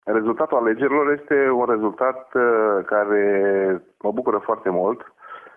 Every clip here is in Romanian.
Rezultatul alegerilor este un rezultat care mă bucură foarte mult,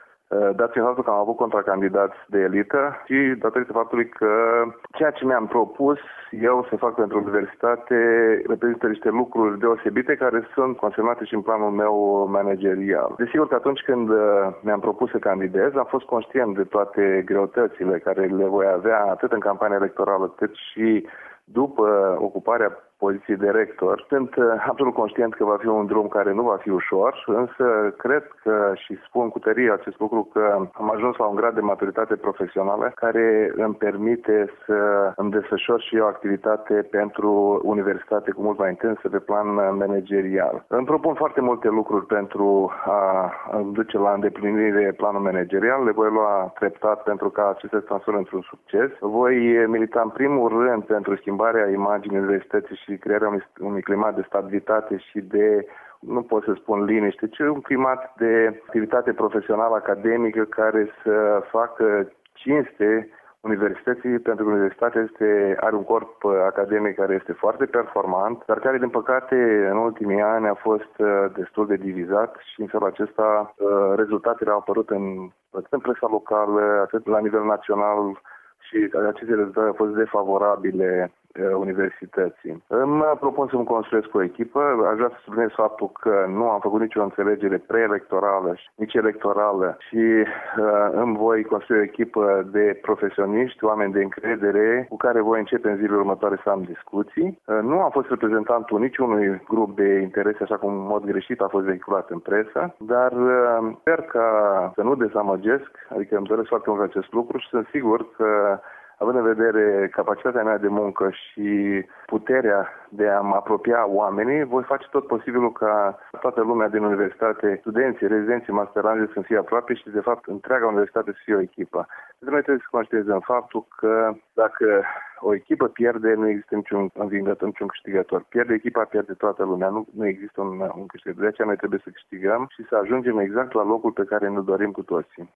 dat fiind faptul că am avut contracandidați de elită și datorită faptului că ceea ce mi-am propus eu să fac pentru universitate reprezintă niște lucruri deosebite care sunt consemnate și în planul meu managerial. Desigur că atunci când mi-am propus să candidez, am fost conștient de toate greutățile care le voi avea atât în campania electorală cât și după ocuparea poziției de rector. Sunt absolut conștient că va fi un drum care nu va fi ușor, însă cred că și spun cu tărie acest lucru că am ajuns la un grad de maturitate profesională care îmi permite să îmi desfășor și eu activitate pentru universitate cu mult mai intensă pe plan managerial. Îmi propun foarte multe lucruri pentru a duce la îndeplinire planul managerial. Le voi lua treptat pentru ca acestea să transforme într-un succes. Voi milita în primul rând pentru schimbarea imaginii universității și crearea unui climat de stabilitate și de, nu pot să spun liniște, ci un climat de activitate profesională academică care să facă cinste universității, pentru că universitatea are un corp academic care este foarte performant, dar care, din păcate, în ultimii ani a fost destul de divizat și în felul acesta rezultatele au apărut atât în presa locală, atât la nivel național, și aceste rezultate au fost defavorabile universității. Îmi propun să-mi construiesc o echipă. Aș vrea să subliniez faptul că nu am făcut nicio înțelegere preelectorală și nici electorală și îmi voi construi o echipă de profesioniști, oameni de încredere, cu care voi începe în zilele următoare să am discuții. Nu am fost reprezentantul niciunui grup de interese, așa cum în mod greșit a fost vehiculat în presă, dar sper ca să nu dezamăgesc, adică îmi doresc foarte mult acest lucru și sunt sigur că, având în vedere capacitatea mea de muncă și puterea de a mă apropia oamenii, voi face tot posibilul ca toată lumea din universitate, studenții, rezidenții, masteranzi să fie aproape și, de fapt, întreaga universitate să fie o echipă. Noi trebuie să conștientizăm faptul că dacă o echipă pierde, nu există niciun învingător, niciun câștigător. Pierde echipa, pierde toată lumea. Nu există un câștigător. De aceea noi trebuie să câștigăm și să ajungem exact la locul pe care ne dorim cu toții.